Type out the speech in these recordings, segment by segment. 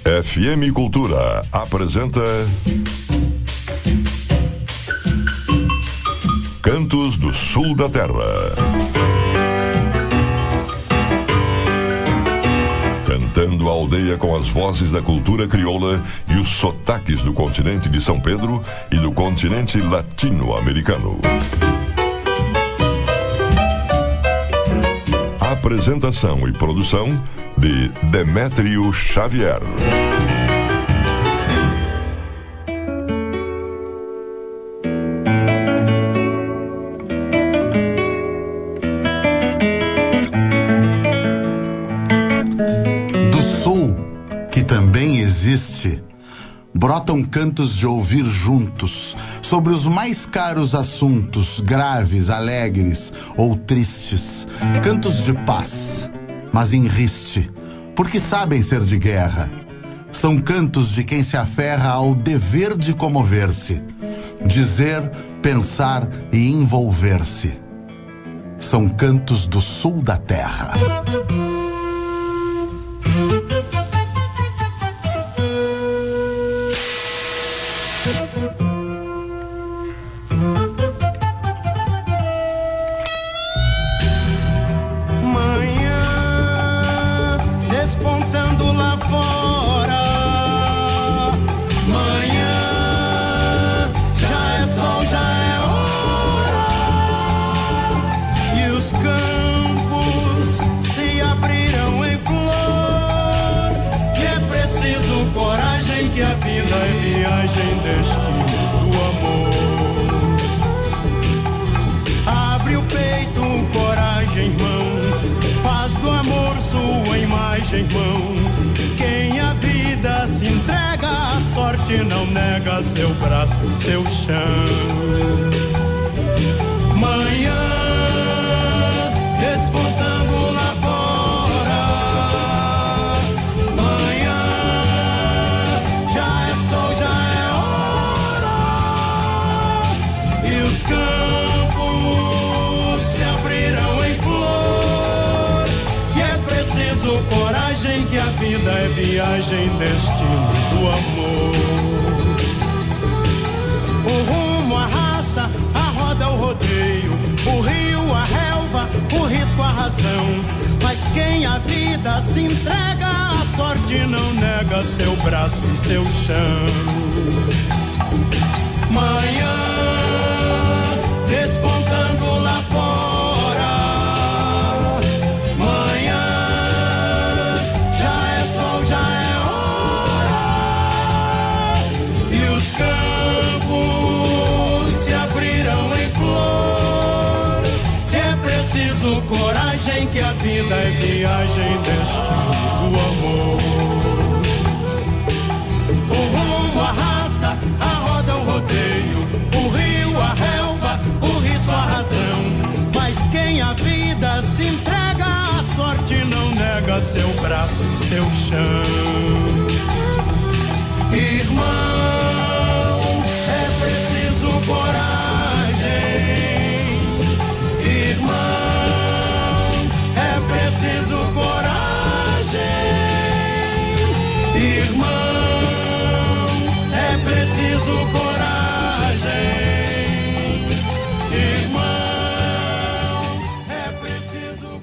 FM Cultura apresenta Cantos do Sul da Terra. Cantando a aldeia com as vozes da cultura crioula e os sotaques do continente de São Pedro e do continente latino-americano. Apresentação e produção de Demétrio Xavier. Do sul, que também existe, brotam cantos de ouvir juntos sobre os mais caros assuntos, graves, alegres ou tristes. Cantos de paz, mas em riste, porque sabem ser de guerra. São cantos de quem se aferra ao dever de comover-se, dizer, pensar e envolver-se. São cantos do sul da terra. Irmão, quem a vida se entrega, a sorte não nega seu braço e seu chão. Manhã, despontando lá fora. Manhã, já é sol, já é hora. E os campos se abriram em flor. E é preciso coragem, que a vida é viagem, destino do amor. O rumo, a raça, a roda, o rodeio, o rio, a relva, o risco, a razão. Mas quem a vida se entrega, a sorte não nega seu braço e seu chão. Manhã, despontando lá fora. Coragem, que a vida é viagem, destino do amor. O rumo, a raça, a roda, o rodeio, o rio, a relva, o risco, a razão. Mas quem a vida se entrega, a sorte não nega seu braço e seu chão. Irmão, é preciso coragem. Irmão, preciso coragem, irmão, é preciso coragem, irmão, é preciso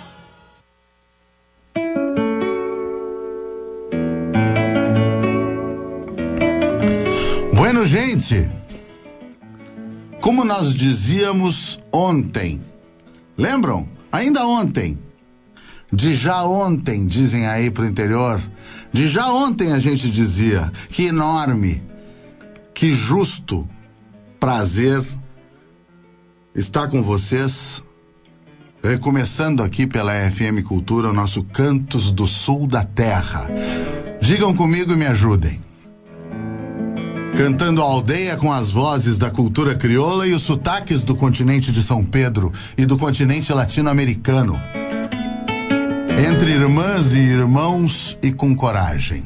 coragem. Bueno, gente, como nós dizíamos ontem, lembram? Ainda ontem. De já ontem, dizem aí pro interior. De já ontem a gente dizia. Que enorme, que justo prazer estar com vocês, recomeçando aqui pela FM Cultura o nosso Cantos do Sul da Terra. Digam comigo e me ajudem. Cantando a aldeia com as vozes da cultura crioula e os sotaques do continente de São Pedro e do continente latino-americano. Entre irmãs e irmãos e com coragem.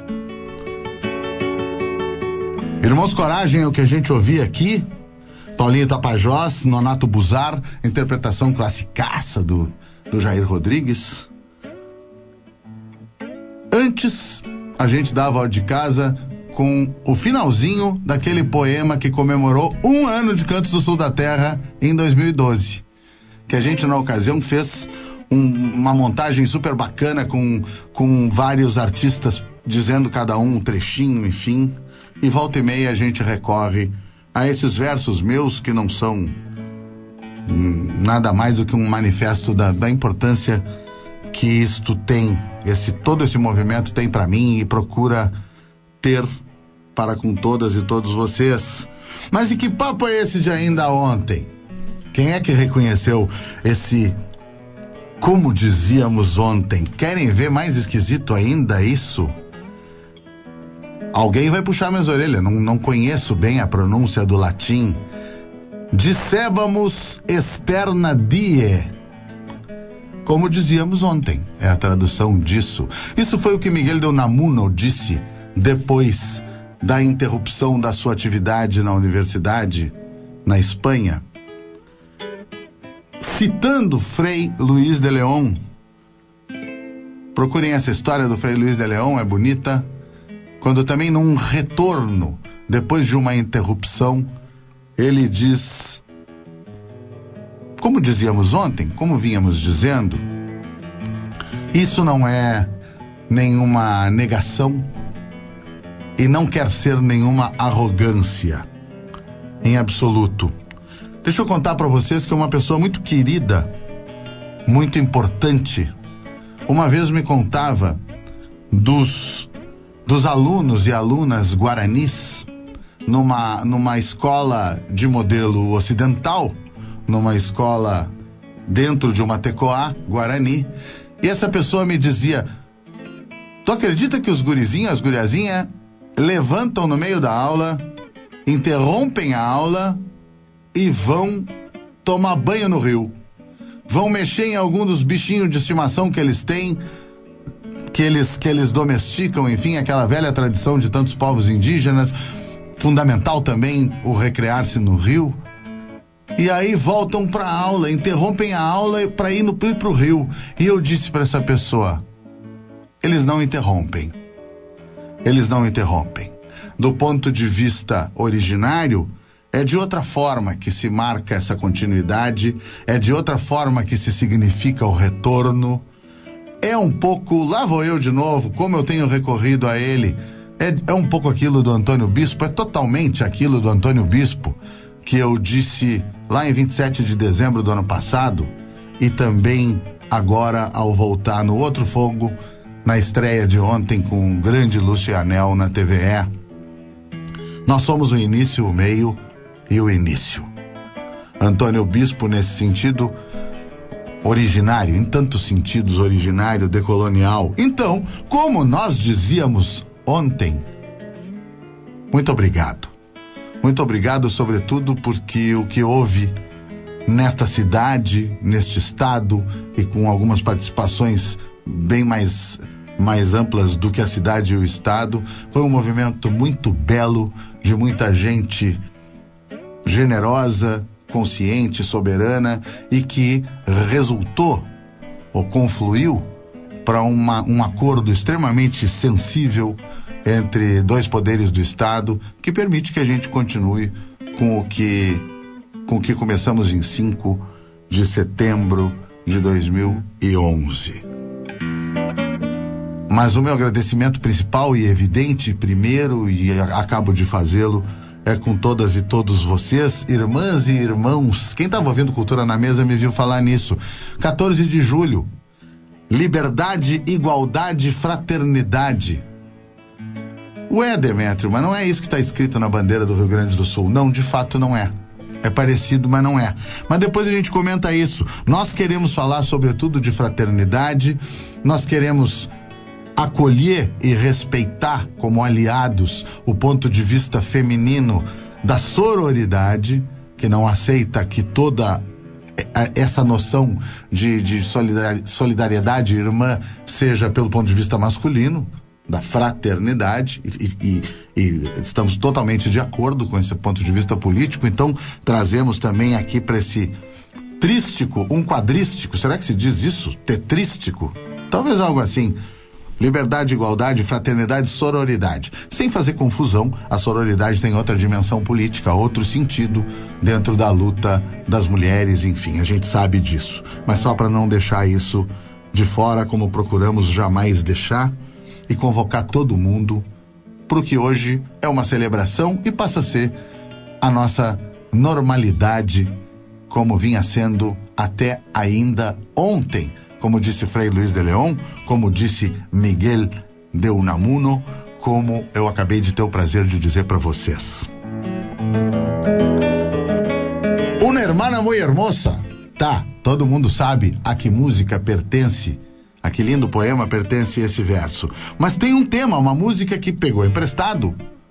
Irmãos, coragem é o que a gente ouvia aqui. Paulinho Tapajós, Nonato Buzar, interpretação classicaça do Jair Rodrigues. Antes, a gente dava de casa com o finalzinho daquele poema que comemorou 1 ano de Cantos do Sul da Terra em 2012. Que a gente, na ocasião, fez uma montagem super bacana com vários artistas dizendo cada um trechinho, enfim. E volta e meia a gente recorre a esses versos meus que não são nada mais do que um manifesto da importância que isto tem, todo esse movimento tem para mim e procura ter para com todas e todos vocês. Mas e que papo é esse de ainda ontem? Quem é que reconheceu esse como dizíamos ontem? Querem ver mais esquisito ainda isso? Alguém vai puxar minhas orelhas, não conheço bem a pronúncia do latim. Dissebamos externa die. Como dizíamos ontem, é a tradução disso. Isso foi o que Miguel de Unamuno disse depois da interrupção da sua atividade na universidade, na Espanha. Citando Frei Luís de León. Procurem essa história do Frei Luís de León, é bonita. Quando também num retorno, depois de uma interrupção, ele diz, como dizíamos ontem, como vínhamos dizendo, isso não é nenhuma negação e não quer ser nenhuma arrogância, em absoluto. Deixa eu contar para vocês que uma pessoa muito querida, muito importante, uma vez me contava dos alunos e alunas guaranis numa escola de modelo ocidental, numa escola dentro de uma tecoá guarani, e essa pessoa me dizia, tu acredita que os gurizinhos, as guriazinhas levantam no meio da aula, interrompem a aula e vão tomar banho no rio, vão mexer em algum dos bichinhos de estimação que eles têm, que eles domesticam, enfim, aquela velha tradição de tantos povos indígenas, fundamental também o recrear-se no rio, e aí voltam para a aula, interrompem a aula para ir pro rio. E eu disse para essa pessoa, eles não interrompem. Do ponto de vista originário, é de outra forma que se marca essa continuidade, é de outra forma que se significa o retorno. É um pouco, lá vou eu de novo, como eu tenho recorrido a ele, é um pouco aquilo do Antônio Bispo, é totalmente aquilo do Antônio Bispo, que eu disse lá em 27 de dezembro do ano passado, e também agora ao voltar no Outro Fogo, na estreia de ontem com o grande Lúcio Anel na TVE. Nós somos o início, o meio e o início. Antônio Bispo, nesse sentido originário, em tantos sentidos, originário, decolonial. Então, como nós dizíamos ontem, muito obrigado. Muito obrigado, sobretudo, porque o que houve nesta cidade, neste estado, e com algumas participações bem mais amplas do que a cidade e o estado, foi um movimento muito belo, de muita gente generosa, consciente, soberana, e que resultou ou confluiu para um acordo extremamente sensível entre dois poderes do Estado, que permite que a gente continue com o que começamos em 5 de setembro de 2011. Mas o meu agradecimento principal e evidente, primeiro, e acabo de fazê-lo, é com todas e todos vocês, irmãs e irmãos. Quem estava ouvindo Cultura na Mesa me viu falar nisso. 14 de julho, liberdade, igualdade, fraternidade. Ué, Demétrio, mas não é isso que está escrito na bandeira do Rio Grande do Sul. Não, de fato não é. É parecido, mas não é. Mas depois a gente comenta isso. Nós queremos falar sobretudo de fraternidade, nós queremos acolher e respeitar como aliados o ponto de vista feminino da sororidade, que não aceita que toda essa noção de solidariedade irmã seja pelo ponto de vista masculino, da fraternidade, e estamos totalmente de acordo com esse ponto de vista político. Então trazemos também aqui para esse trístico, um quadrístico, será que se diz isso? Tetrístico? Talvez algo assim. Liberdade, igualdade, fraternidade, sororidade. Sem fazer confusão, a sororidade tem outra dimensão política, outro sentido dentro da luta das mulheres, enfim, a gente sabe disso. Mas só para não deixar isso de fora, como procuramos jamais deixar, e convocar todo mundo para o que hoje é uma celebração e passa a ser a nossa normalidade, como vinha sendo até ainda ontem. Como disse Frei Luís de León, como disse Miguel de Unamuno, como eu acabei de ter o prazer de dizer para vocês. Una hermana muy hermosa. Tá, todo mundo sabe a que música pertence, a que lindo poema pertence esse verso. Mas tem um tema, uma música que pegou emprestado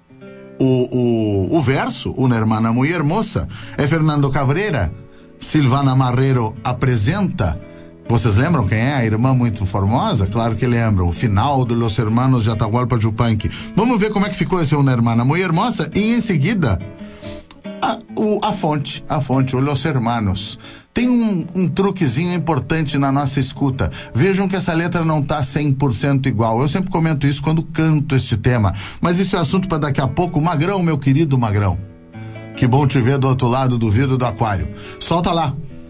o verso, Una hermana muy hermosa. É Fernando Cabrera. Silvana Marrero apresenta. Vocês lembram quem é a irmã muito formosa? Claro que lembram. O final de Los Hermanos de Atahualpa Yupanqui. Vamos ver como é que ficou esse Una hermana muy hermosa e em seguida a fonte, o Los Hermanos. Tem um truquezinho importante na nossa escuta. Vejam que essa letra não tá 100% igual. Eu sempre comento isso quando canto este tema. Mas isso é assunto para daqui a pouco. Magrão, meu querido Magrão. Que bom te ver do outro lado do vidro do aquário. Solta lá.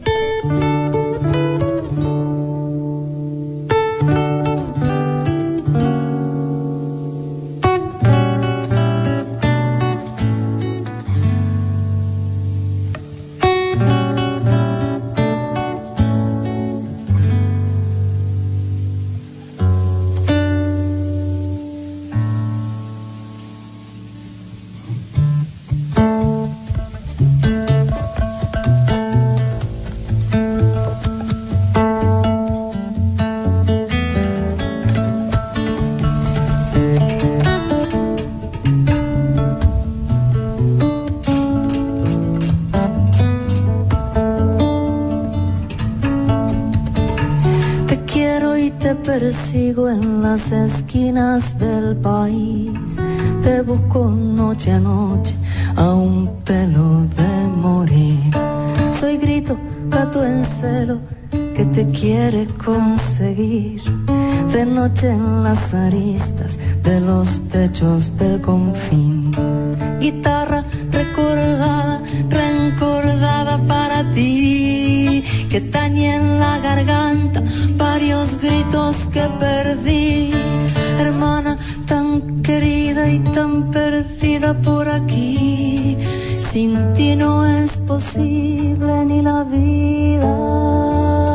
Persigo en las esquinas del país, te busco noche a noche a un pelo de morir. Soy grito, gato en celo que te quiere conseguir. De noche en las aristas de los techos del confín. Guitarra recordada, reencordada para ti, que tañe en la garganta varios gritos que perdí. Hermana tan querida y tan perdida por aquí, sin ti no es posible ni la vida.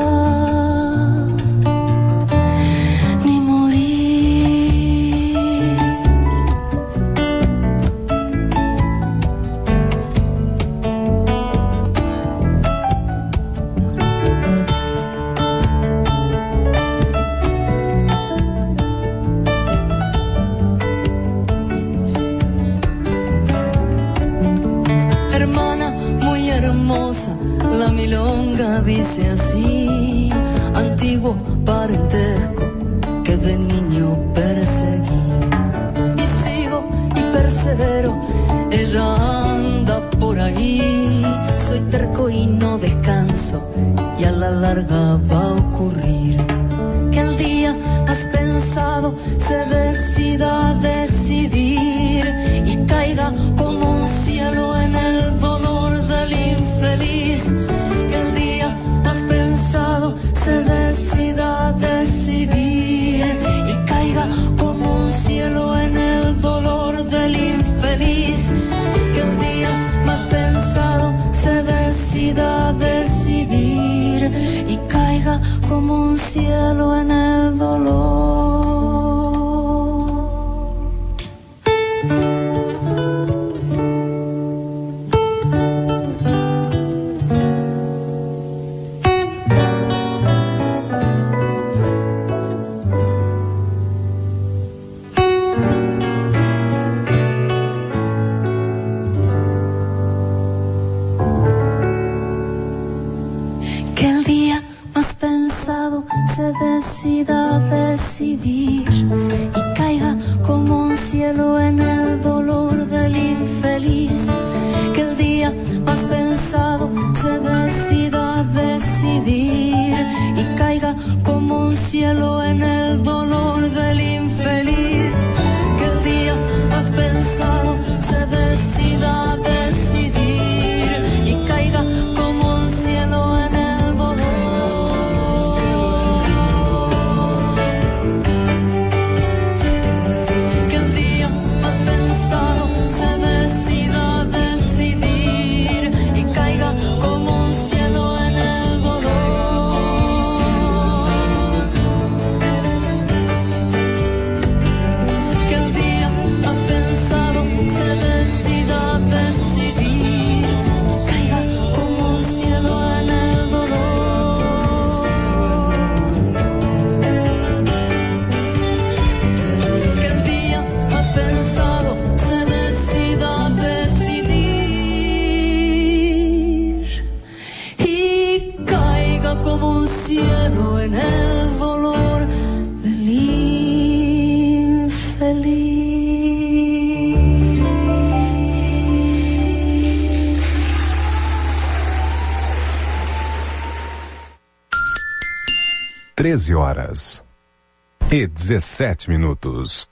La milonga dice así, antiguo parentesco que de niño perseguí. Y sigo y persevero, ella anda por ahí. Soy terco y no descanso, y a la larga va a ocurrir que el día más pensado se decida a decidir y caiga como un cielo en el dolor del infeliz. Que el día más pensado se decida a decidir y caiga como un cielo en el dolor del infeliz. Que el día más pensado se decida a decidir y caiga como un cielo en el dolor. Se decida a decidir y caiga como un cielo en el dolor del infeliz. Que el día más pensado se decida a decidir y caiga como un cielo en el dolor del infeliz. en el dolor del infeliz. Treze horas e 17 minutos.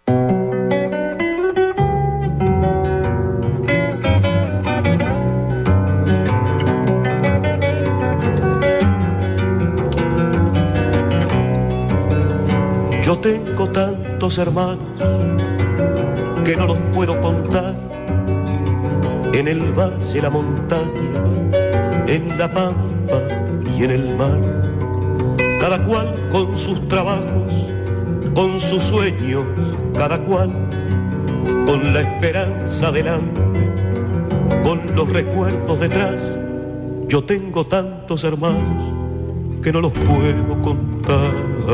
Yo tengo tantos hermanos que no los puedo contar, en el valle, la montaña, en la pampa y en el mar, cada cual con sus trabajos, con sus sueños, cada cual con la esperanza delante, con los recuerdos detrás. Yo tengo tantos hermanos que no los puedo contar.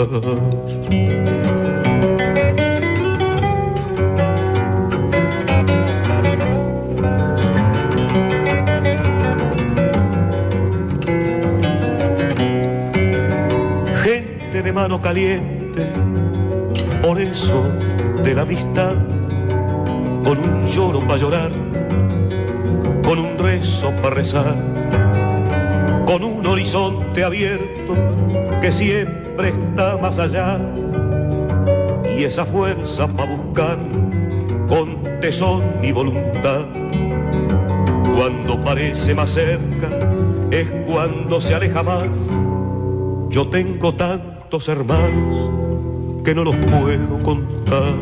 Gente de mano caliente, por eso de la amistad, con un lloro para llorar, con un rezo para rezar, con un horizonte abierto que siempre está más allá, y esa fuerza para buscar con tesón y voluntad. Cuando parece más cerca es cuando se aleja más. Yo tengo tantos hermanos que no los puedo contar.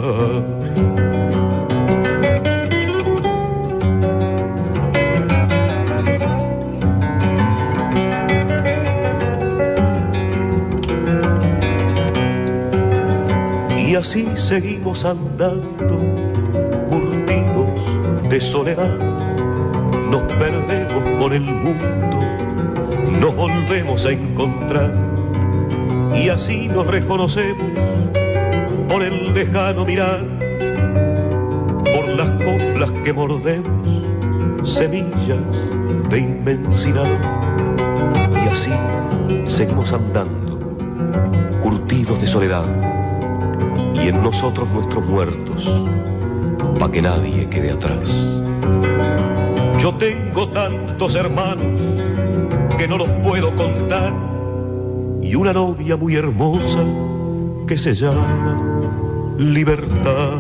Y así seguimos andando, curtidos de soledad. Nos perdemos por el mundo, nos volvemos a encontrar. Y así nos reconocemos por el lejano mirar, por las coplas que mordemos, semillas de inmensidad. Y así seguimos andando, curtidos de soledad. Y en nosotros nuestros muertos, pa' que nadie quede atrás. Yo tengo tantos hermanos que no los puedo contar, y una novia muy hermosa que se llama Libertad.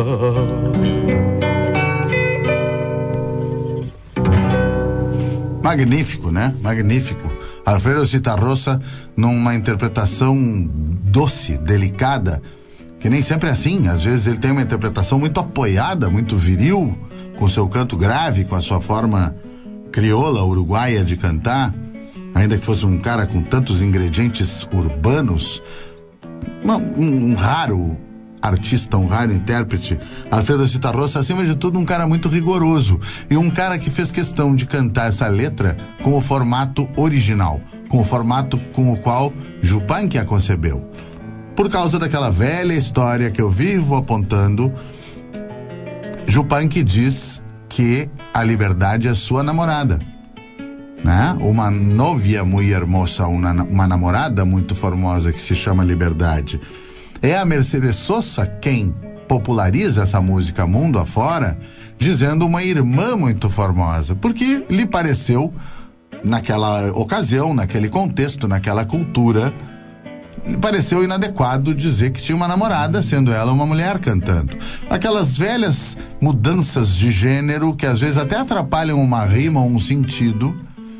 Magnífico, né? Magnífico. Alfredo Zitarrosa numa interpretação doce, delicada, que nem sempre é assim. Às vezes ele tem uma interpretação muito apoiada, muito viril, com seu canto grave, com a sua forma crioula, uruguaia de cantar, ainda que fosse um cara com tantos ingredientes urbanos, um raro artista, um raro intérprete. Alfredo Zitarrosa, acima de tudo, um cara muito rigoroso, e um cara que fez questão de cantar essa letra com o formato original, com o formato com o qual Yupanqui a concebeu. Por causa daquela velha história que eu vivo apontando, Yupanqui diz que a liberdade é sua namorada, né? Uma novia muito hermosa, uma namorada muito formosa que se chama Liberdade. É a Mercedes Sosa quem populariza essa música mundo afora, dizendo uma irmã muito formosa, porque lhe pareceu, naquela ocasião, naquele contexto, naquela cultura, pareceu inadequado dizer que tinha uma namorada, sendo ela uma mulher cantando. Aquelas velhas mudanças de gênero que às vezes até atrapalham uma rima ou um sentido,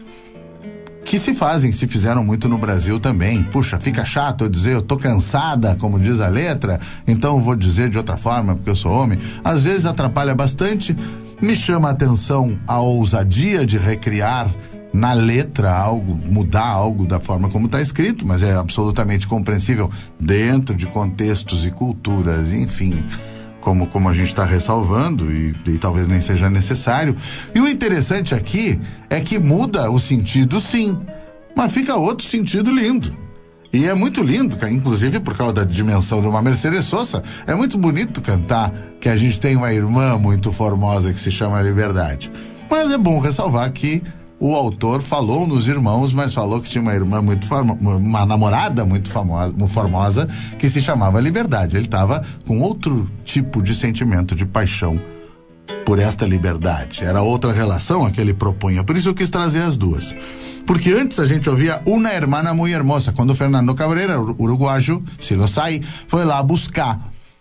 que se fizeram muito no Brasil também. Puxa, fica chato eu dizer eu tô cansada, como diz a letra, então eu vou dizer de outra forma porque eu sou homem. Às vezes atrapalha bastante. Me chama a atenção a ousadia de recriar na letra algo, mudar algo da forma como está escrito, mas é absolutamente compreensível dentro de contextos e culturas, enfim, como a gente está ressalvando, e talvez nem seja necessário. E o interessante aqui é que muda o sentido, sim, mas fica outro sentido lindo. E é muito lindo, inclusive por causa da dimensão de uma Mercedes Sosa, é muito bonito cantar que a gente tem uma irmã muito formosa que se chama Liberdade. Mas é bom ressalvar que o autor falou nos irmãos, mas falou que tinha uma irmã uma namorada muito formosa, que se chamava Liberdade. Ele estava com outro tipo de sentimento, de paixão por esta liberdade. Era outra relação a que ele propunha. Por isso eu quis trazer as duas. Porque antes a gente ouvia Una Hermana Muy Hermosa, quando o Fernando Cabrera, uruguaio, se lo sai, foi lá buscar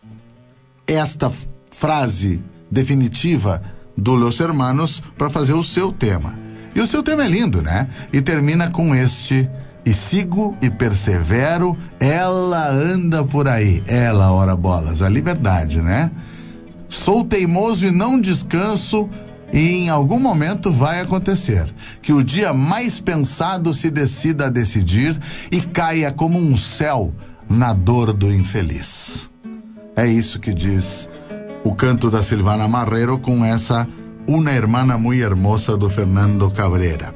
esta frase definitiva do Los Hermanos para fazer o seu tema. E o seu tema é lindo, né? E termina com este: e sigo e persevero, ela anda por aí. Ela, ora bolas, a liberdade, né? Sou teimoso e não descanso, e em algum momento vai acontecer que o dia mais pensado se decida a decidir e caia como um céu na dor do infeliz. É isso que diz o canto da Silvana Marrero com essa Una Hermana Muy Hermosa do Fernando Cabrera.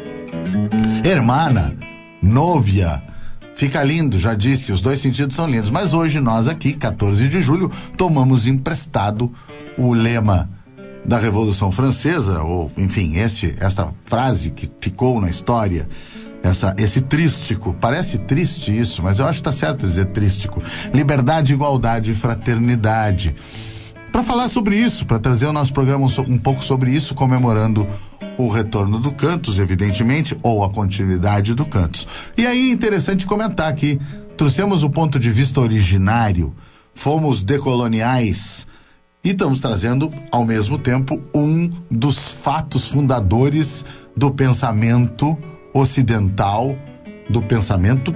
Hermana, novia, fica lindo, já disse, os dois sentidos são lindos, mas hoje nós aqui, 14 de julho, tomamos emprestado o lema da Revolução Francesa, ou enfim, esta frase que ficou na história, esse trístico, parece triste isso, mas eu acho que está certo dizer trístico: liberdade, igualdade e fraternidade. Para falar sobre isso, para trazer o nosso programa um pouco sobre isso, comemorando o retorno do Cantos, evidentemente, ou a continuidade do Cantos. E aí é interessante comentar que trouxemos o ponto de vista originário, fomos decoloniais e estamos trazendo, ao mesmo tempo, um dos fatos fundadores do pensamento ocidental, do pensamento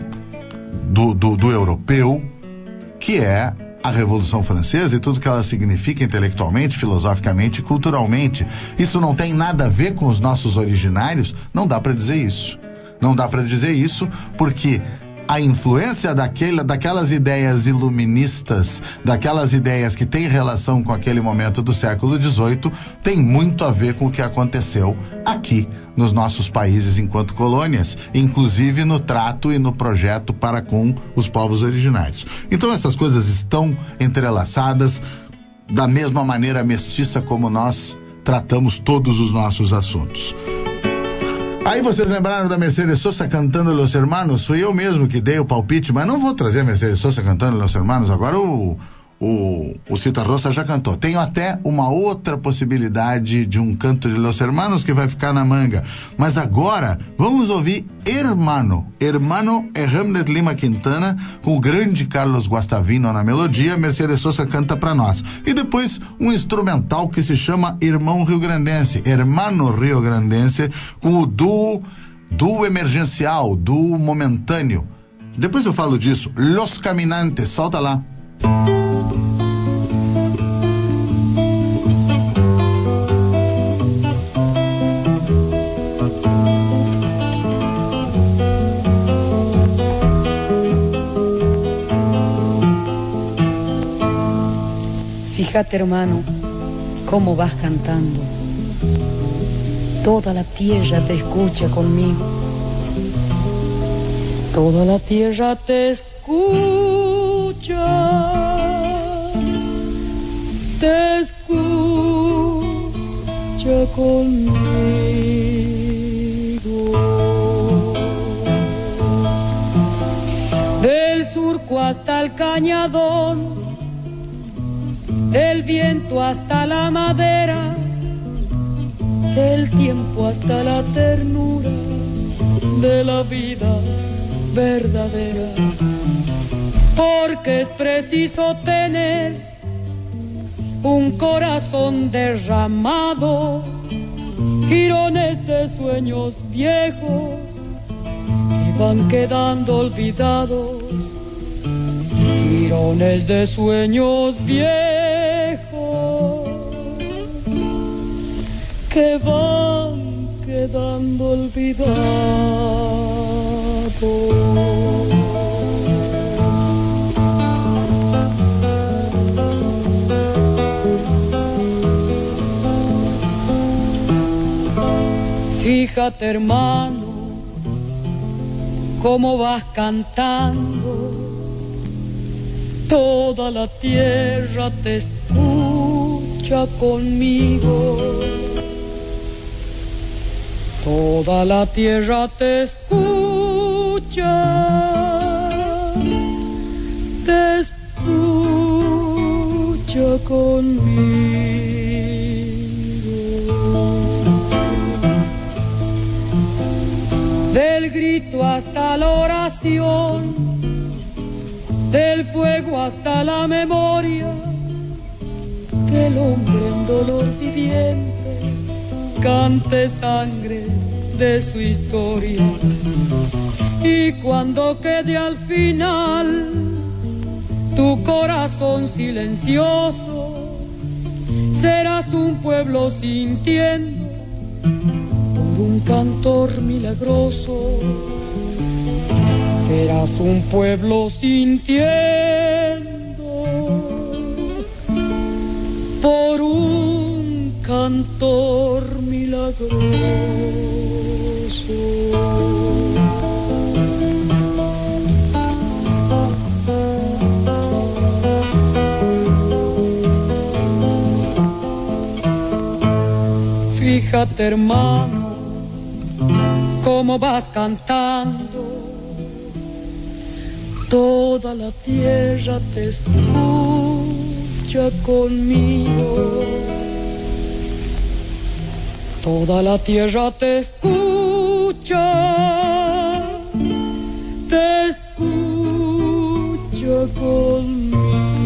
do europeu, que é a Revolução Francesa e tudo que ela significa intelectualmente, filosoficamente e culturalmente. Isso não tem nada a ver com os nossos originários? Não dá para dizer isso. Não dá para dizer isso porque a influência daquelas ideias iluministas, daquelas ideias que têm relação com aquele momento do século XVIII, tem muito a ver com o que aconteceu aqui nos nossos países enquanto colônias, inclusive no trato e no projeto para com os povos originários. Então essas coisas estão entrelaçadas da mesma maneira mestiça como nós tratamos todos os nossos assuntos. Aí vocês lembraram da Mercedes Sosa cantando Los Hermanos? Fui eu mesmo que dei o palpite, mas não vou trazer a Mercedes Sosa cantando Los Hermanos. Agora o Cita Rosa já cantou. Tenho até uma outra possibilidade de um canto de Los Hermanos que vai ficar na manga. Mas agora vamos ouvir Hermano. Hermano é Hamlet Lima Quintana com o grande Carlos Guastavino na melodia. Mercedes Sosa canta pra nós. E depois um instrumental que se chama Irmão Rio Grandense, Hermano Rio Grandense, com o duo emergencial, duo momentâneo. Depois eu falo disso. Los Caminantes, solta lá. Fíjate, hermano, cómo vas cantando. Toda la tierra te escucha conmigo. Toda la tierra te escucha. Te escucha conmigo. Del surco hasta el cañadón, del viento hasta la madera, del tiempo hasta la ternura de la vida verdadera. Porque es preciso tener un corazón derramado, jirones de sueños viejos que van quedando olvidados, jirones de sueños viejos que van quedando olvidados. Fíjate, hermano, cómo vas cantando. Toda la tierra te escucha conmigo. Toda la tierra te escucha, te escucha conmigo. Del grito hasta la oración, del fuego hasta la memoria, que el hombre en dolor viviente cante sangre de su historia. Y cuando quede al final tu corazón silencioso, serás un pueblo sintiendo por un cantor milagroso. Serás un pueblo sintiendo por un cantor milagroso. Fíjate, hermano, cómo vas cantando. Toda la tierra te escucha conmigo. Toda la tierra te escucha conmigo.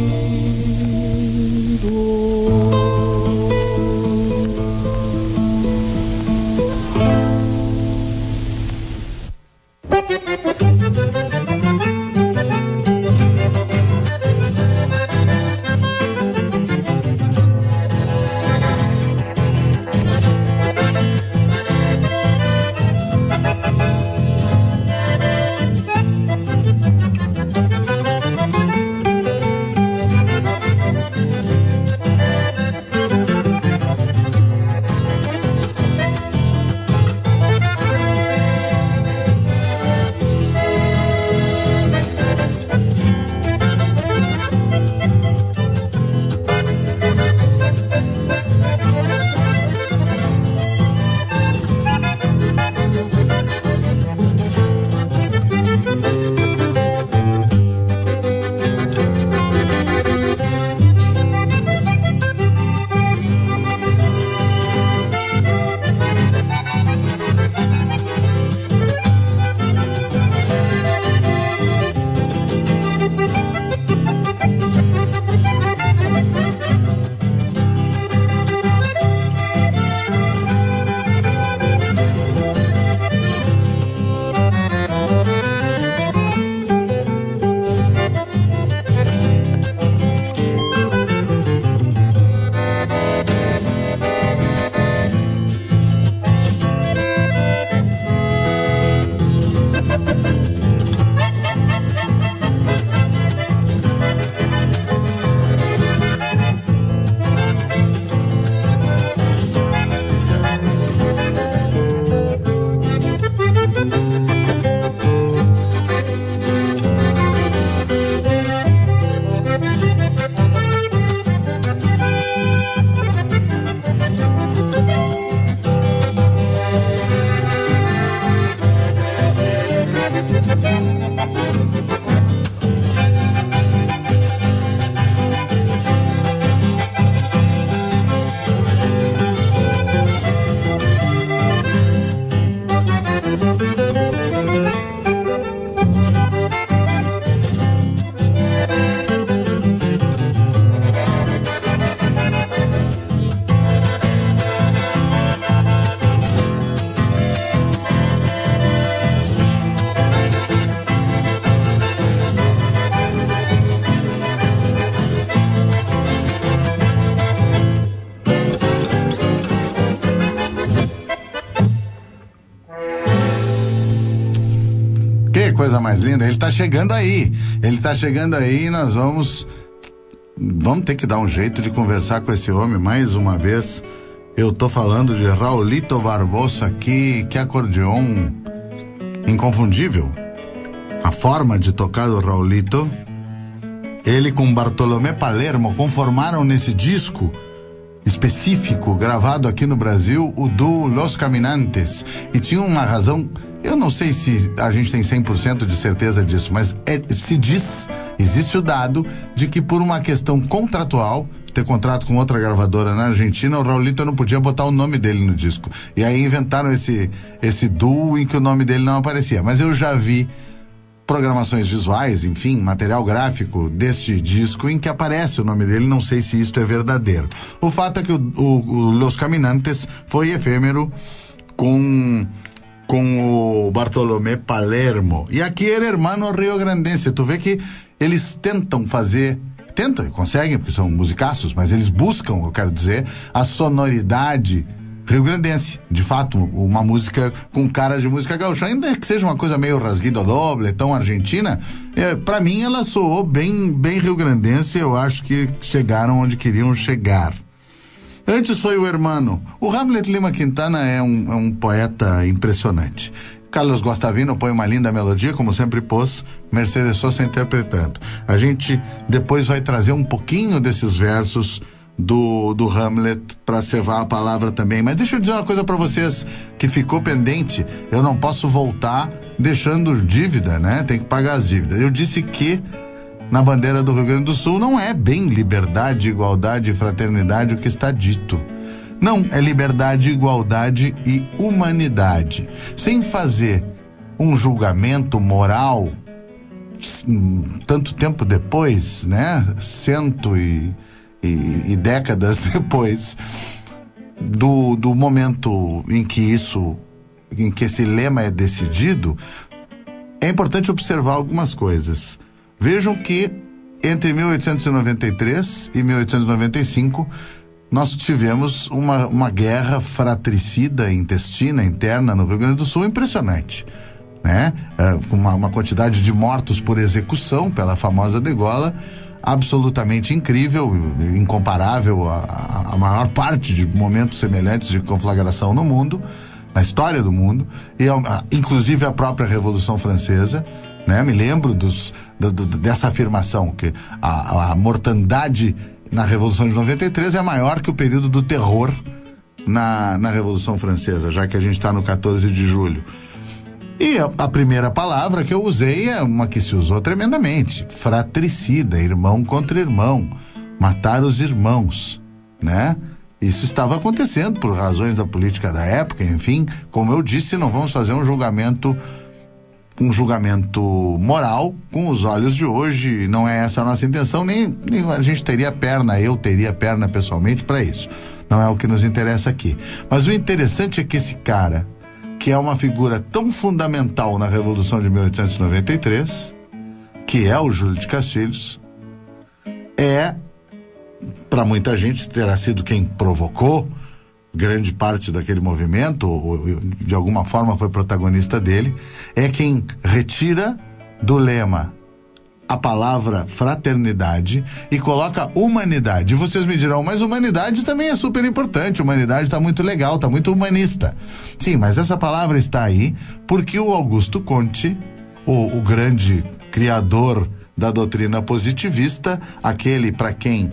Coisa mais linda, ele tá chegando aí e nós vamos ter que dar um jeito de conversar com esse homem mais uma vez. Eu tô falando de Raulito Barbosa, que acordeon inconfundível. A forma de tocar do Raulito, ele com Bartolomé Palermo conformaram nesse disco específico gravado aqui no Brasil, o do Los Caminantes, e tinha uma razão. Eu não sei se a gente tem 100% de certeza disso, mas se diz, existe o dado de que por uma questão contratual, ter contrato com outra gravadora na Argentina, o Raulito não podia botar o nome dele no disco. E aí inventaram esse duo em que o nome dele não aparecia. Mas eu já vi programações visuais, enfim, material gráfico deste disco em que aparece o nome dele, não sei se isto é verdadeiro. O fato é que o Los Caminantes foi efêmero com o Bartolomé Palermo. E aqui era hermano riograndense. Tu vê que eles tentam e conseguem, porque são musicaços, mas eles buscam, eu quero dizer, a sonoridade riograndense. De fato, uma música com cara de música gaúcha, ainda que seja uma coisa meio rasguido doble, tão argentina, pra mim ela soou bem riograndense. Eu acho que chegaram onde queriam chegar. Antes foi o hermano. O Hamlet Lima Quintana é um poeta impressionante. Carlos Guastavino põe uma linda melodia, como sempre pôs, Mercedes Sosa interpretando. A gente depois vai trazer um pouquinho desses versos do Hamlet para cevar a palavra também. Mas deixa eu dizer uma coisa para vocês que ficou pendente. Eu não posso voltar deixando dívida, né? Tem que pagar as dívidas. Eu disse que na bandeira do Rio Grande do Sul não é bem liberdade, igualdade e fraternidade o que está dito. Não, é liberdade, igualdade e humanidade. Sem fazer um julgamento moral tanto tempo depois, né? E décadas depois do momento em que esse lema é decidido, é importante observar algumas coisas. Vejam que entre 1893 e 1895 nós tivemos uma guerra fratricida intestina, interna no Rio Grande do Sul impressionante, né? Com uma quantidade de mortos por execução pela famosa degola absolutamente incrível, incomparável a maior parte de momentos semelhantes de conflagração no mundo, na história do mundo, e inclusive a própria Revolução Francesa, né? Me lembro dessa afirmação que a mortandade na Revolução de 93 é maior que o período do terror na Revolução Francesa, já que a gente está no 14 de julho. E a primeira palavra que eu usei é uma que se usou tremendamente: fratricida, irmão contra irmão, matar os irmãos, né? Isso estava acontecendo por razões da política da época, enfim. Como eu disse, não vamos fazer um julgamento moral com os olhos de hoje, não é essa a nossa intenção, nem a gente teria perna, eu teria perna pessoalmente para isso. Não é o que nos interessa aqui. Mas o interessante é que esse cara, que é uma figura tão fundamental na Revolução de 1893, que é o Júlio de Castilhos, para muita gente, terá sido quem provocou grande parte daquele movimento, ou de alguma forma foi protagonista dele, é quem retira do lema a palavra fraternidade e coloca humanidade. E vocês me dirão, mas humanidade também é super importante, humanidade está muito legal, está muito humanista. Sim, mas essa palavra está aí porque o Augusto Conte, o grande criador da doutrina positivista, aquele para quem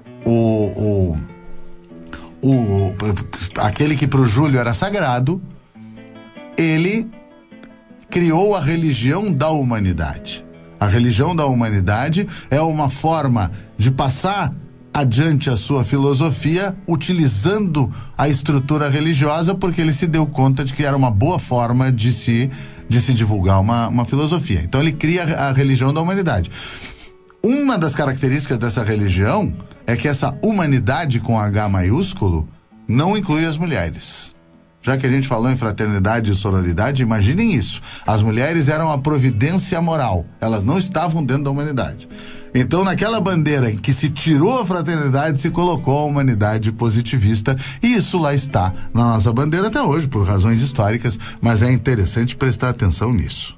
aquele que para o Júlio era sagrado, ele criou a religião da humanidade. A religião da humanidade é uma forma de passar adiante a sua filosofia utilizando a estrutura religiosa, porque ele se deu conta de que era uma boa forma de se divulgar uma filosofia. Então ele cria a religião da humanidade. Uma das características dessa religião é que essa humanidade com H maiúsculo não inclui as mulheres. Já que a gente falou em fraternidade e sororidade, imaginem isso. As mulheres eram a providência moral. Elas não estavam dentro da humanidade. Então, naquela bandeira em que se tirou a fraternidade, se colocou a humanidade positivista. E isso lá está na nossa bandeira até hoje, por razões históricas. Mas é interessante prestar atenção nisso.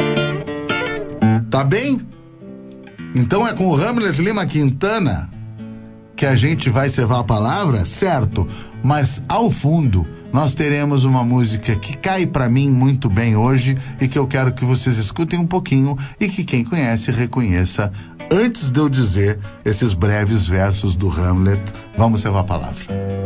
Tá bem? Então é com o Hamlet Lima Quintana que a gente vai cevar a palavra, certo? Mas ao fundo nós teremos uma música que cai pra mim muito bem hoje e que eu quero que vocês escutem um pouquinho e que quem conhece reconheça Antes de eu dizer esses breves versos do Hamlet, vamos levar a palavra.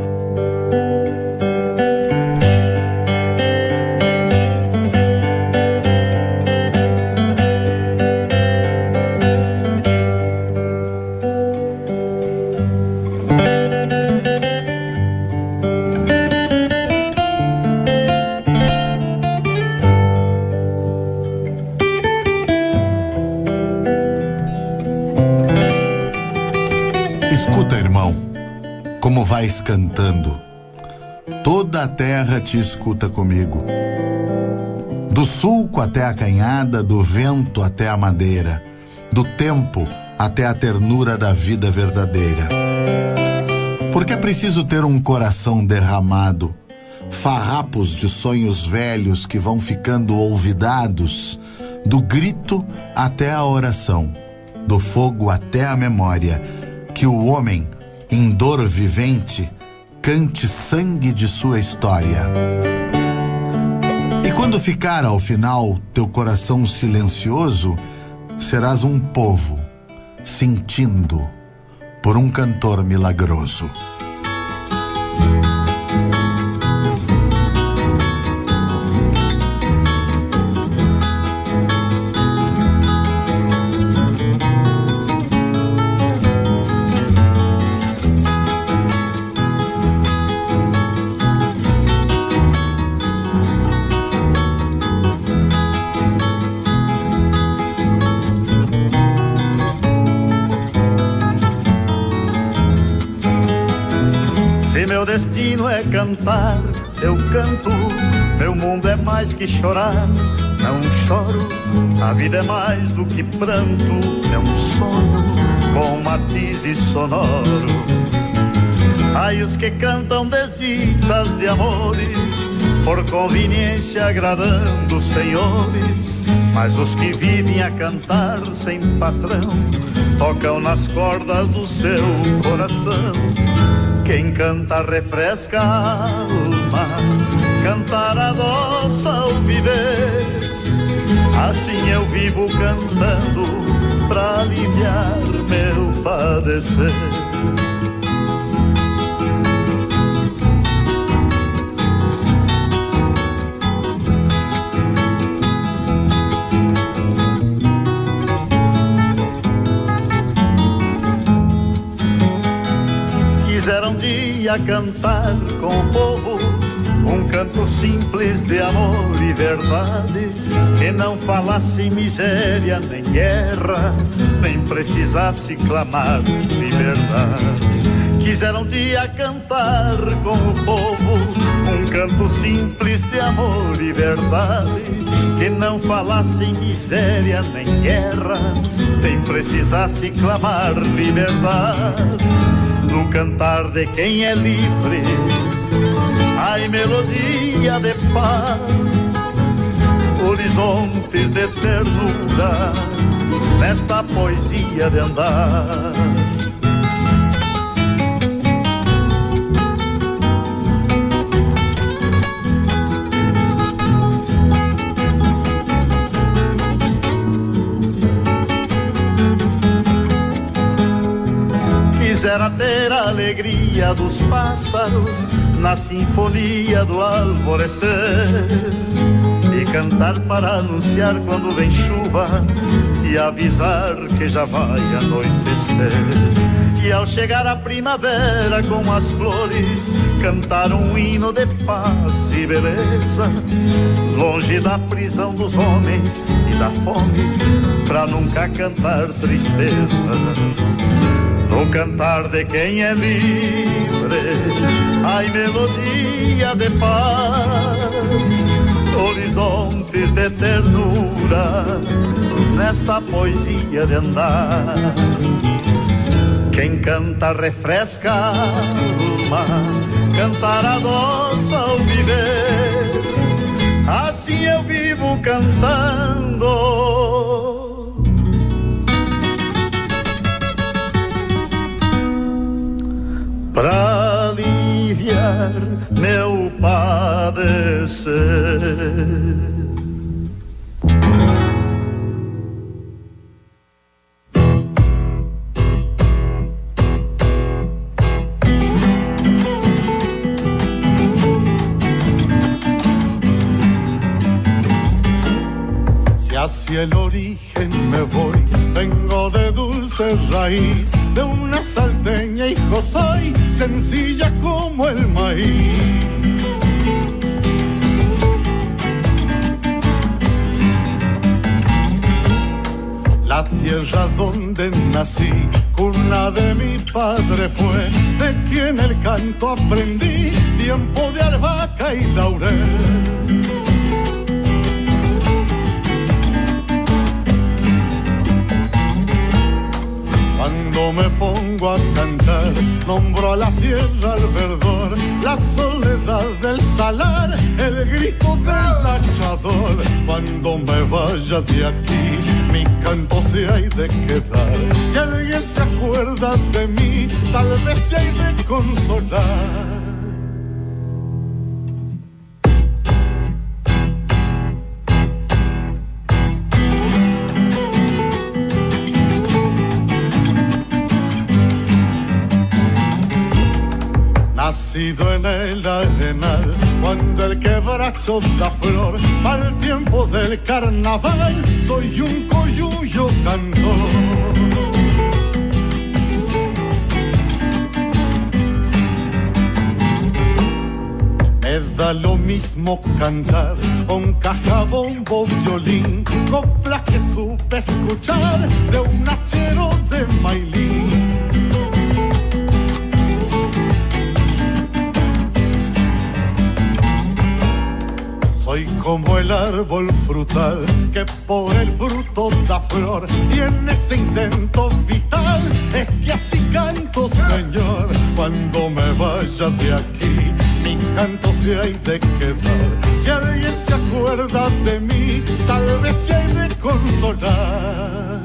Escuta, irmão, como vais cantando. Toda a terra te escuta comigo. Do sulco até a canhada, do vento até a madeira, do tempo até a ternura da vida verdadeira. Porque é preciso ter um coração derramado, farrapos de sonhos velhos que vão ficando olvidados, do grito até a oração, do fogo até a memória, que o homem, em dor vivente, cante sangue de sua história. E quando ficar ao final teu coração silencioso, serás um povo, sentindo por um cantor milagroso. Meu destino é cantar, eu canto. Meu mundo é mais que chorar, não choro. A vida é mais do que pranto, é um sonho com matizes sonoro. Ai, os que cantam desditas de amores, por conveniência agradando os senhores. Mas os que vivem a cantar sem patrão, tocam nas cordas do seu coração. Quem canta refresca a alma, cantar adoça ao viver. Assim eu vivo cantando pra aliviar meu padecer. Quiseram um dia cantar com o povo um canto simples de amor e verdade, que não falasse miséria nem guerra, nem precisasse clamar liberdade. Quiseram um dia cantar com o povo um canto simples de amor e verdade, que não falasse miséria nem guerra, nem precisasse clamar liberdade. No cantar de quem é livre, ai, melodia de paz, horizontes de ternura, nesta poesia de andar. Quisera ter a alegria dos pássaros na sinfonia do alvorecer, e cantar para anunciar quando vem chuva e avisar que já vai anoitecer. E ao chegar a primavera com as flores, cantar um hino de paz e beleza, longe da prisão dos homens e da fome, pra nunca cantar tristezas. No cantar de quem é livre, ai, melodia de paz, horizontes de ternura, nesta poesia de andar. Quem canta refresca a alma, cantar adoça ao viver. Assim eu vivo cantando pra aliviar meu padecer. hacia el origen me voy, vengo de dulce raíz, de una salteña hijo soy, sencilla como el maíz. La tierra donde nací, cuna de mi padre fue, de quien el canto aprendí, tiempo de albahaca y laurel. Cuando me pongo a cantar, nombro a la tierra al verdor, la soledad del salar, el grito del hachador. Cuando me vaya de aquí, mi canto se hay de quedar. Si alguien se acuerda de mí, tal vez se hay de consolar. Nacido en el arenal, cuando el quebracho da flor, para el tiempo del carnaval, soy un coyuyo cantor. Me da lo mismo cantar con caja, bombo, violín, coplas que supe escuchar de un hachero de Mailín. Soy como el árbol frutal que por el fruto da flor, y en ese intento vital es que así canto, Señor. Cuando me vaya de aquí, mi canto se hay de quedar. Si alguien se acuerda de mí, tal vez se hay de consolar.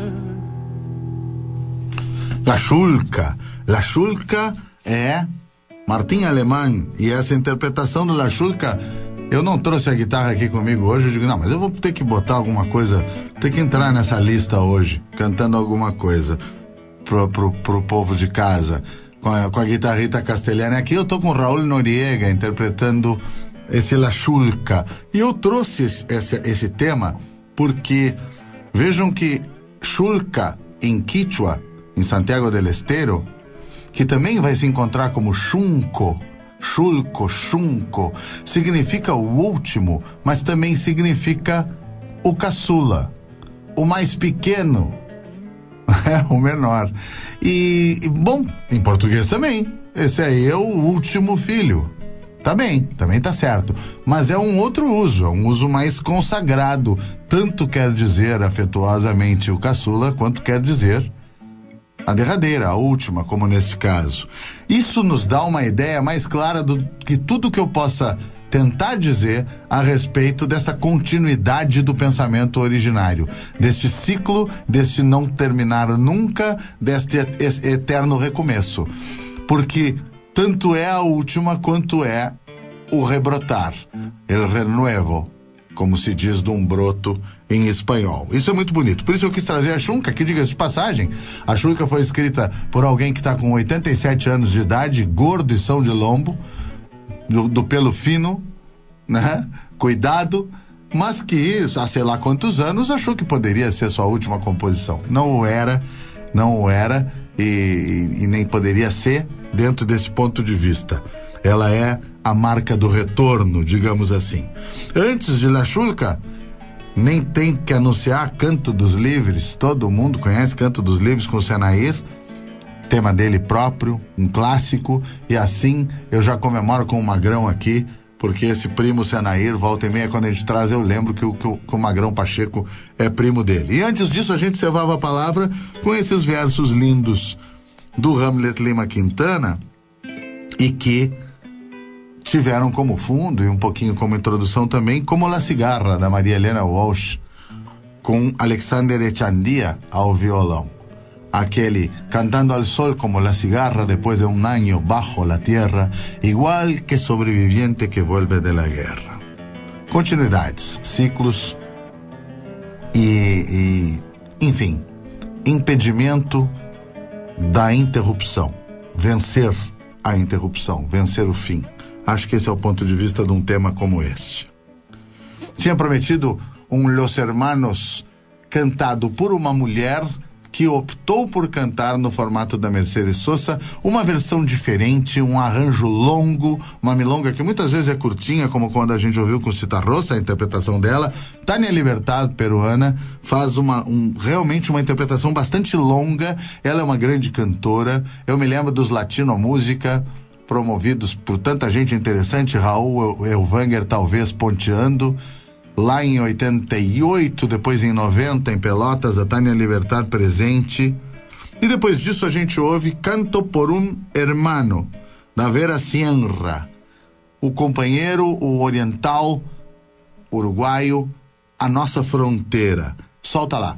La Chulca é Martim Alemão, e essa interpretação do La Chulca, eu não trouxe a guitarra aqui comigo hoje, eu digo, não, mas eu vou ter que botar alguma coisa, ter que entrar nessa lista hoje, cantando alguma coisa pro povo de casa, com a guitarrita castelhana. Aqui eu tô com o Raul Noriega interpretando esse La Chulca, e eu trouxe esse tema porque vejam que Chulca em Quichua, em Santiago del Estero, que também vai se encontrar como chunco, chulco, chunco, significa o último, mas também significa o caçula, o mais pequeno, o menor. E, bom, em português também, esse aí é o último filho. Também tá certo. Mas é um outro uso, é um uso mais consagrado. Tanto quer dizer afetuosamente o caçula, quanto quer dizer a derradeira, a última, como neste caso. Isso nos dá uma ideia mais clara do que tudo que eu possa tentar dizer a respeito dessa continuidade do pensamento originário, deste ciclo, deste não terminar nunca, deste eterno recomeço. Porque tanto é a última quanto é o rebrotar, el renuevo, como se diz de um broto em espanhol. Isso é muito bonito. Por isso eu quis trazer a Chulca, que, diga-se de passagem, a Chulca foi escrita por alguém que está com 87 anos de idade, gordo e são de lombo, do pelo fino, né? Cuidado, mas que há sei lá quantos anos achou que poderia ser sua última composição. Não o era e nem poderia ser dentro desse ponto de vista. Ela é a marca do retorno, digamos assim. Antes de La Chulca, nem tem que anunciar Canto dos Livres. Todo mundo conhece Canto dos Livres com o Senair, tema dele próprio, um clássico, e assim eu já comemoro com o Magrão aqui, porque esse primo Senair, volta e meia, quando a gente traz, eu lembro que o Magrão Pacheco é primo dele. E antes disso a gente cevava a palavra com esses versos lindos do Hamlet Lima Quintana, e que tiveram como fundo e um pouquinho como introdução também, como La Cigarra, da Maria Helena Walsh, com Alexander Echandia ao violão. Aquele Cantando al Sol como La Cigarra depois de um año bajo la tierra, igual que sobreviviente que vuelve de la guerra. Continuidades, ciclos e enfim, impedimento da interrupção, vencer a interrupção, vencer o fim. Acho que esse é o ponto de vista de um tema como este. Tinha prometido um Los Hermanos cantado por uma mulher que optou por cantar no formato da Mercedes Sosa, uma versão diferente, um arranjo longo, uma milonga que muitas vezes é curtinha, como quando a gente ouviu com Cita Rosa, a interpretação dela. Tania Libertad, peruana, faz realmente uma interpretação bastante longa. Ela é uma grande cantora. Eu me lembro dos Latino Música, promovidos por tanta gente interessante, Raul Elvanger talvez ponteando. Lá em 88, depois em 90, em Pelotas, a Tania Libertad presente. E depois disso a gente ouve Canto por un Hermano, da Vera Sierra. O companheiro, o oriental, uruguaio, a nossa fronteira. Solta lá.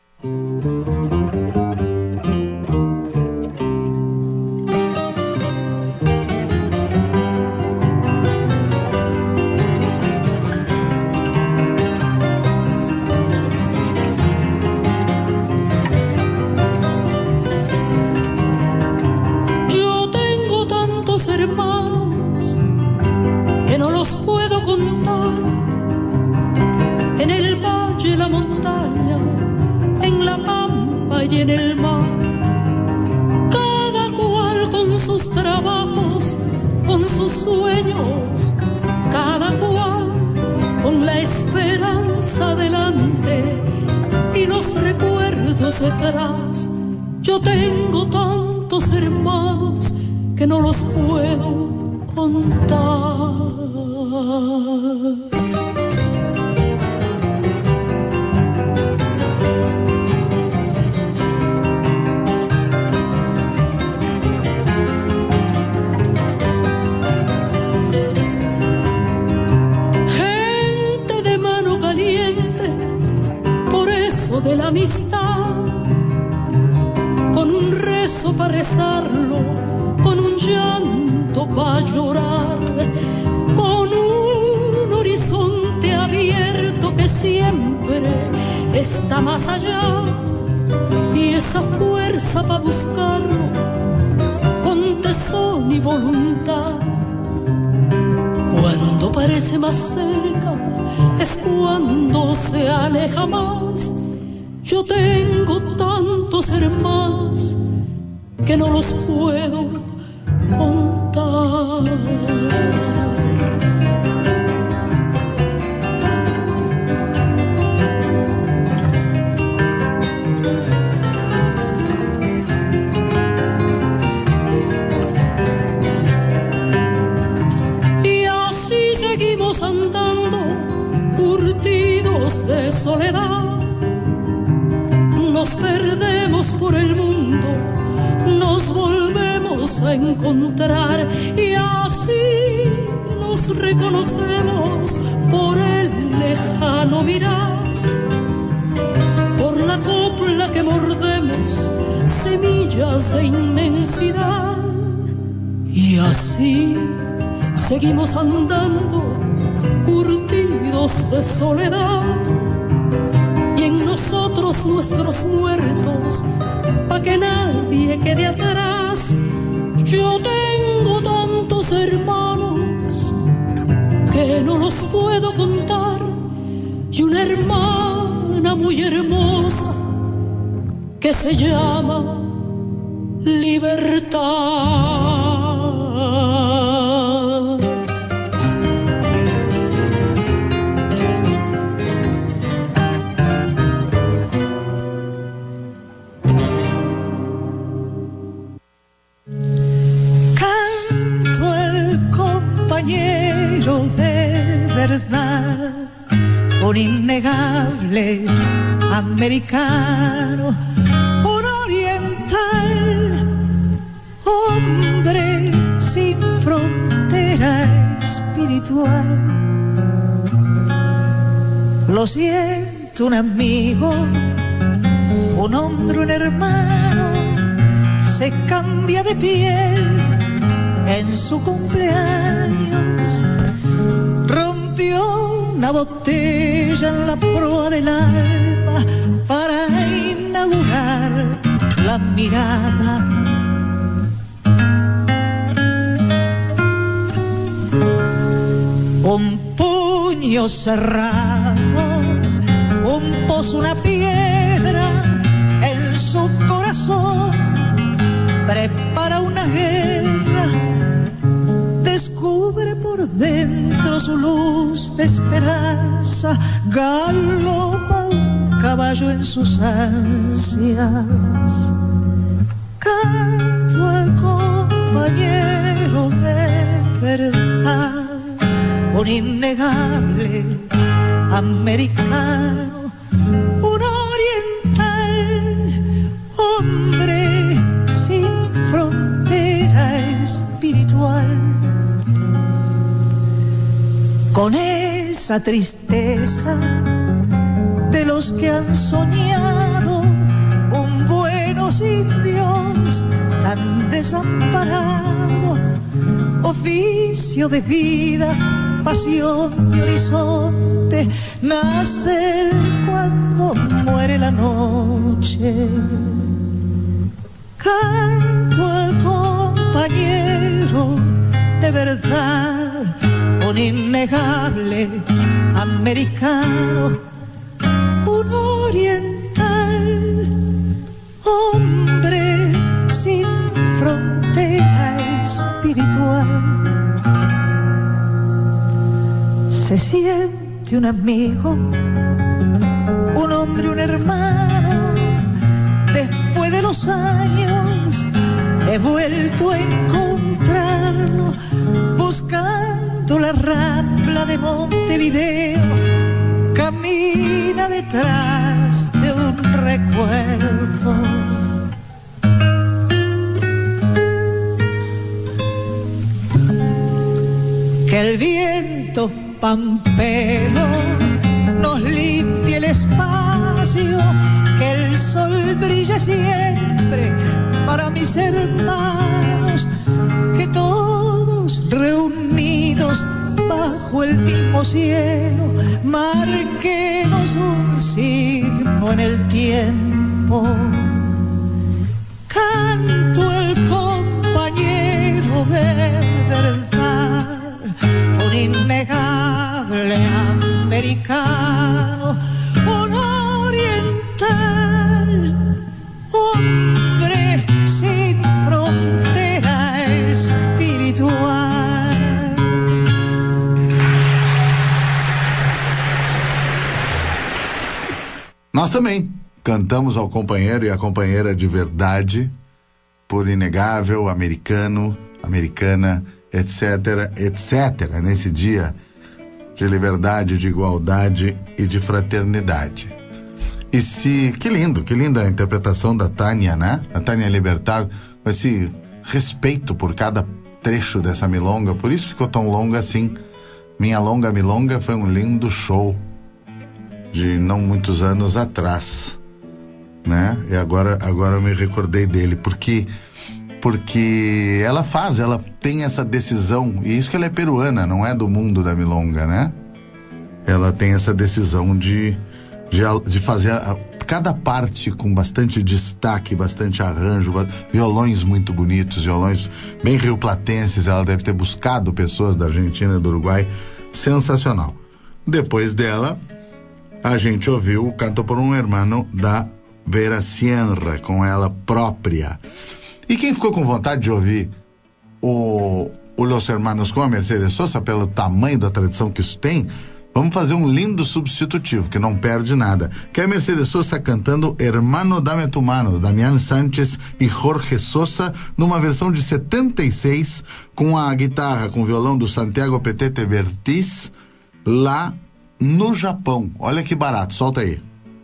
Y en el mar, cada cual con sus trabajos, con sus sueños, cada cual con la esperanza delante y los recuerdos detrás. Yo tengo tantos hermanos que no los puedo contar. De la amistad, con un rezo para rezarlo, con un llanto para llorar, con un horizonte abierto que siempre está más allá, y esa fuerza para buscarlo con tesón y voluntad. Cuando parece más cerca es cuando se aleja más. Yo tengo tantos hermanos que no los puedo contar. Y así seguimos andando, curtidos de soledad. Nos perdemos por el mundo, nos volvemos a encontrar y así nos reconocemos por el lejano mirar, por la copla que mordemos, semillas de inmensidad. Y así seguimos andando, curtidos de soledad. Y en nosotros nuestros muertos, pa' que nadie quede atrás. Yo tengo tantos hermanos que no los puedo contar, y una hermana muy hermosa que se llama Libertad. Un innegable americano, un oriental, hombre sin frontera espiritual. Lo siento, un amigo, un hombre, un hermano, se cambia de piel en su cumpleaños. Rompió una botella en la proa del alma para inaugurar la mirada. Un puño cerrado, un pozo, una piedra en su corazón, prepara una guerra, descubre por dentro su luz de esperanza, galopa un caballo en sus ansias. Canto al compañero de verdad, un innegable americano, un oriental, hombre sin frontera espiritual. Con esa tristeza de los que han soñado un Buenos Indios tan desamparado, oficio de vida, pasión de horizonte, nacer cuando muere la noche. Canto al compañero de verdad, un innegable americano, un oriental, hombre sin frontera espiritual. Se siente un amigo, un hombre, un hermano. Después de los años he vuelto a encontrarlo, buscando la rambla de Montevideo. Camina detrás de un recuerdo. Que el viento pampero nos limpie el espacio, que el sol brille siempre para mis hermanos, que todos reunidos bajo el mismo cielo marquemos un signo en el tiempo. Canto el compañero de verdad, un innegable americano, un oriental, hombre sin frontera espiritual. Nós também cantamos ao companheiro e à companheira de verdade, por inegável, americano, americana, etc., etc., nesse dia de liberdade, de igualdade e de fraternidade. E que linda a interpretação da Tânia, né? A Tânia Libertar, com esse respeito por cada trecho dessa milonga, por isso ficou tão longa assim. Minha Longa Milonga foi um lindo show de não muitos anos atrás, né? E agora eu me recordei dele, porque ela tem essa decisão, e isso que ela é peruana, não é do mundo da milonga, né? Ela tem essa decisão de fazer cada parte com bastante destaque, bastante arranjo, violões muito bonitos, violões bem rioplatenses. Ela deve ter buscado pessoas da Argentina e do Uruguai. Sensacional. Depois dela, a gente ouviu o Canto por um Hermano da Vera Sierra, com ela própria. E quem ficou com vontade de ouvir o Los Hermanos com a Mercedes Sosa, pelo tamanho da tradição que isso tem, vamos fazer um lindo substitutivo, que não perde nada, que é a Mercedes Sosa cantando Hermano Dame Tu Mano, Damián Sánchez e Jorge Sosa, numa versão de 76, com a guitarra, com o violão do Santiago Petete Vertiz, lá no Japão. Olha que barato, solta aí.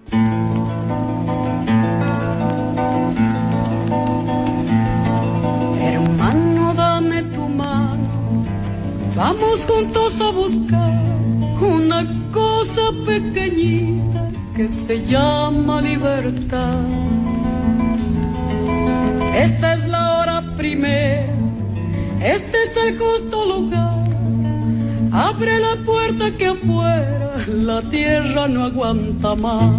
Hermano, dame tu mano, vamos juntos a buscar una cosa pequeñita que se llama libertad. Esta es la hora primera, este es el justo lugar. Abre la puerta que afuera la tierra no aguanta más.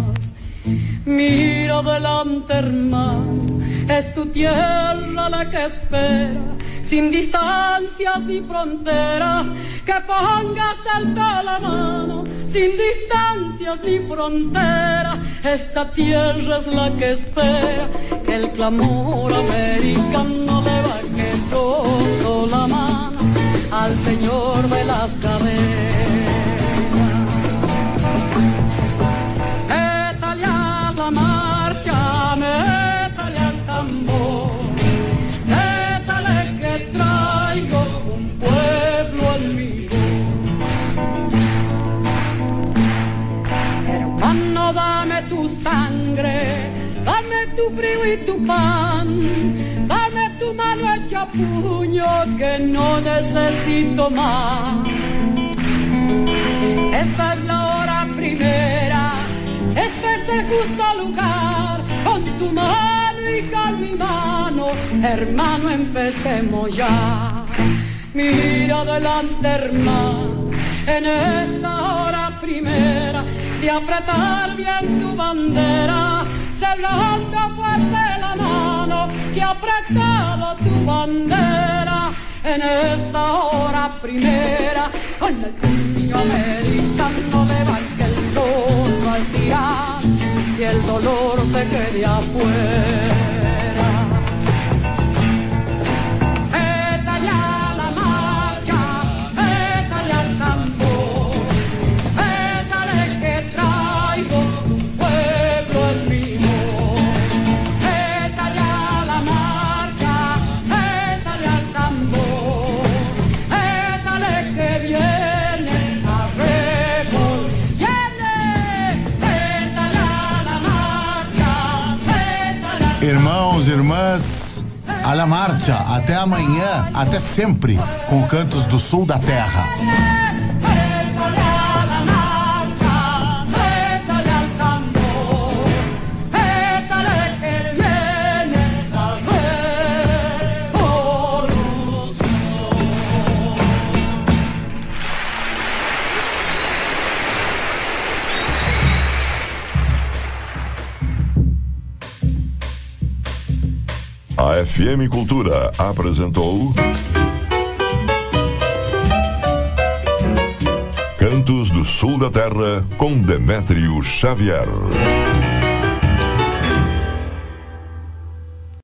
Mira adelante, hermano, es tu tierra la que espera. sin distancias ni fronteras, que pongas alto la mano, sin distancias ni fronteras, esta tierra es la que espera, que el clamor americano le baje todo la mano al señor de las cadenas. Métale a la marcha, métale al tambor, métale que traigo un pueblo en mi voz. Hermano, dame tu sangre, dame tu frío y tu pan, dame tu mano hecha puño que no necesito más. Esta es la hora primera, este es el justo lugar, con tu mano y con mi mano, hermano, empecemos ya. Mira adelante, hermano, en esta hora primera, de apretar bien tu bandera, se blanda fuerte la mano que ha apretado tu bandera. En esta hora primera, con el puño americano levante el rostro al tirar y el dolor se quede afuera. Métale a la marcha, métale al tambor, métale que traigo un pueblo en mi voz. Métale a la marcha, métale al tambor, métale que viene a revolucionar. Métale a la marcha, métale al tambor. Irmãos, irmãs, a la marcha, até amanhã, até sempre, com Cantos do Sul da Terra. Métale a la marcha, métale al tambor, métale que viene la revolución. A FM Cultura apresentou Cantos do Sul da Terra com Demétrio Xavier.